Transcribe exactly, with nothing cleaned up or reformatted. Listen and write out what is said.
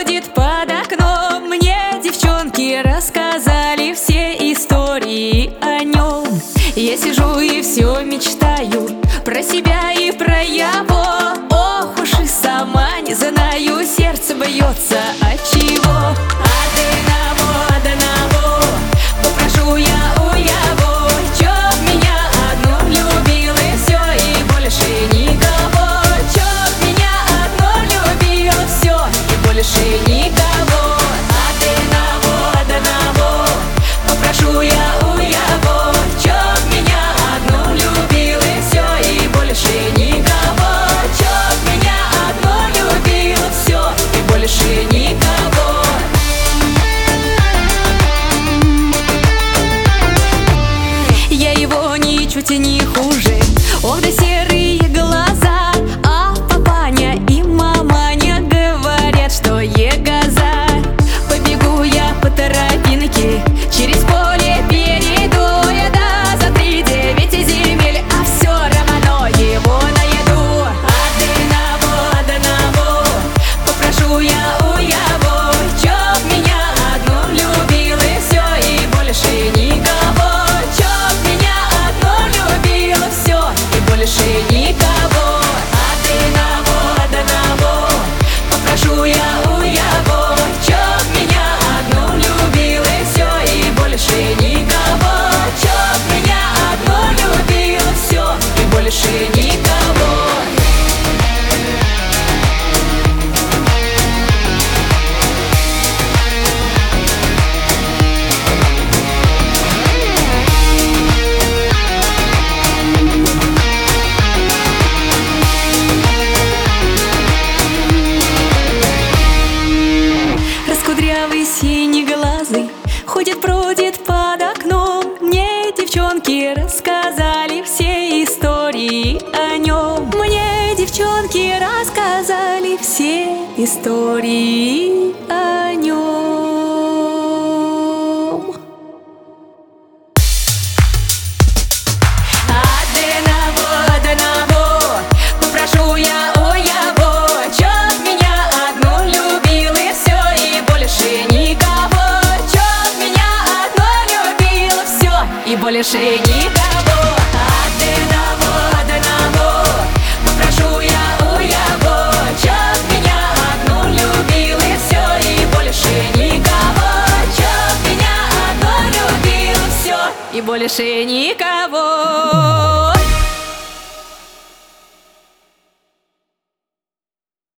бродит под окном. Мне девчонки рассказали все истории о нем. Я сижу и все мечтаю про себя и про его. Ох уж и сама не знаю, сердце бьется от чего. Одного, одного попрошу я у его, чтоб меня одну любил и все, и больше никого. Чтоб меня одну любил все, и больше никого. Одного, одного попрошу я у его, чтоб меня одну любил и все, и больше никого. Чтоб меня одну любил все, и больше никого. Я его ничуть не хуже, ох да серые глаза. А папаня и маманя говорят, что егоза. Побегу я по тропинке, через поле перейду я, да, за три девять земель, а все равно его найду. Одного, одного попрошу я у его, чтоб меня одну любил и все, и больше никого. Чтоб меня одну любил все, и больше никого. Одного, одного попрошу я у его, чтоб меня одну любил и все, и больше никого. Чтоб меня одну любил все, и больше никого. Раскудрявый синеглазый ходит, бродит под окном. Мне девчонки рассказали все истории о нем. Мне девчонки рассказали все истории о нем. Одного, одного попрошу я у его, чтоб меня одну любил и все, и больше никого. Чтоб меня одну любил все, и больше никого. Одного, одного попрошу я у его, чтоб меня одну любил и все, и больше никого. Чтоб меня одну любил все, и больше никого.